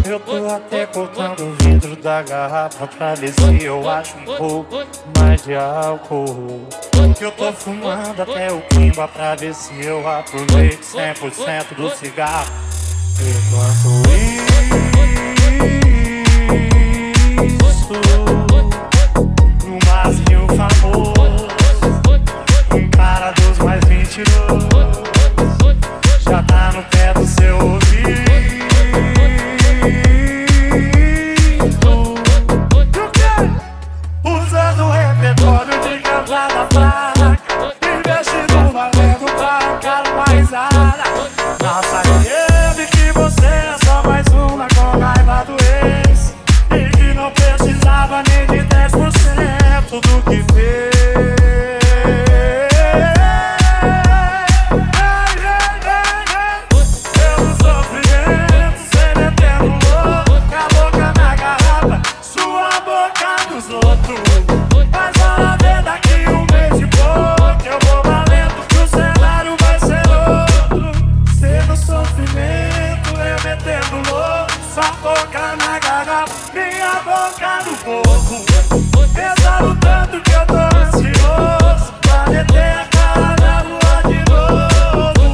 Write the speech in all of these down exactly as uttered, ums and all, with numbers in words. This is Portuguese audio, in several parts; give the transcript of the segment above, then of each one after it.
Eu tô até cortando o vidro da garrafa pra ver se eu acho um pouco mais de álcool. Eu tô fumando até o quimba pra ver se eu aproveito cem por cento do cigarro. Enquanto isso, no barzinho famoso, um cara dos mais mentirosos já tá no pé do seu ouvido. Usando o repertório de cantada fraca, investindo valendo pra arrancar uma risada. Nossa, ele que você é só mais uma com raiva do ex, e que não precisava nem de dez por cento do que fez. Pelo sofrimento, cê metendo louco, com a boca na garrafa, sua boca nos outros. Mas olha ver daqui um mês e pouco, eu vou valendo que o cenário vai ser outro. Cê no sofrimento, eu metendo louco, sua boca na garrafa, minha boca no fogo. Pesado tanto que eu tô ansioso pra meter a cara na lua de novo.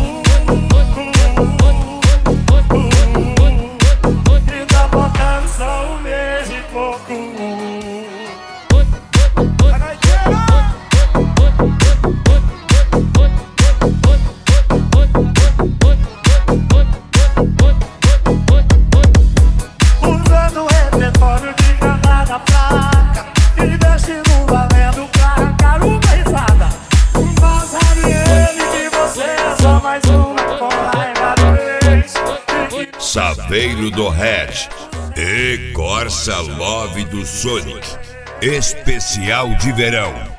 E tá faltando só um mês e pouco. Usando o repertório de cantada fraca, investindo valendo pra arrancar uma risada. Mas sabe ele que você é só mais uma com raiva do ex. Saveiro do Hatch e Corsa Love do Sonic. Especial de verão.